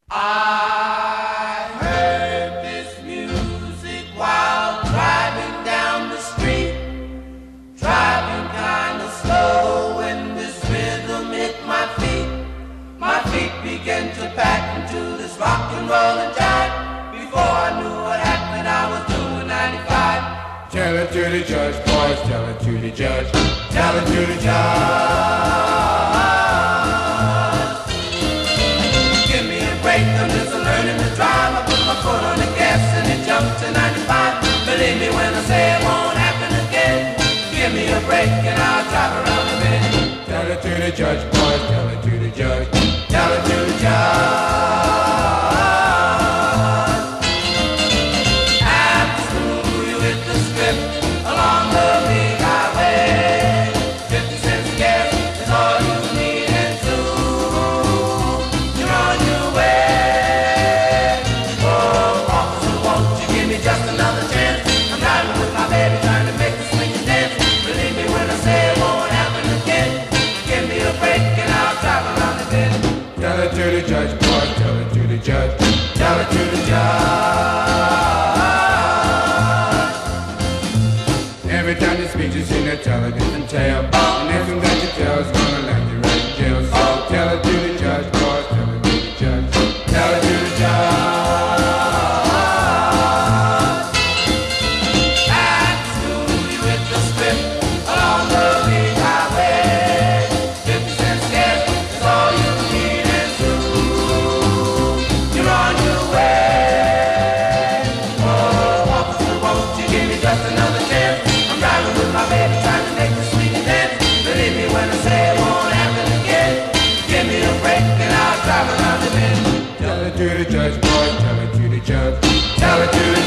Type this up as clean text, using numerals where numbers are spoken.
I heard this music while driving down the street, driving kind of slow when this rhythm hit my feet. My feet began to pack into this rock and roll and jive. Before I knew what happened, I was doing 95. Tell it to the judge, boys, tell it to the judge, tell it to the judge. I'm just learning to drive. I put my foot on the gas and it jumped to 95. Believe me when I say it won't happen again. Give me a break and I'll drive around the bend. Tell it to the judge, boys, tell it to the judge, tell it to the judge. After school you hit the strip along the big highway. 50 cents gas is all you need and you're on your way. Just another chance. I'm driving with my baby, trying to make the swing and dance. Believe me when I say it won't happen again. Give me a break and I'll drive around the bend. Tell it to the judge, boy, tell it to the judge, tell it to the judge. Every time the speech is in there, tell a different tale. And everything that you tell is gonna land you right in jail. So tell it to the judge, boy, tell it to the judge, tell it to the judge. Just another chance. I'm driving with my baby, trying to make the swing and dance. Believe me when I say it won't happen again. Give me a break and I'll drive around the bend. Tell it to the judge, boy, tell it to the judge, tell it to the